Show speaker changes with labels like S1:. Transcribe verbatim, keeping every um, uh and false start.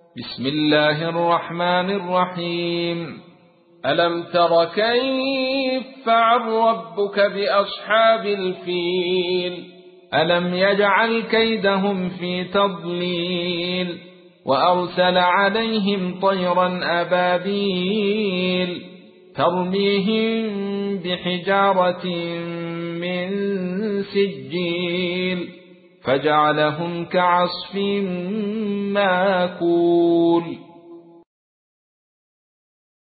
S1: بسم الله الرحمن الرحيم.
S2: ألم تر كيف فعل ربك بأصحاب الفيل
S1: ألم يجعل كيدهم في تضليل وأرسل عليهم طيرا أبابيل ترميهم بحجارة من سجيل فجعلهم كعصف ماكول.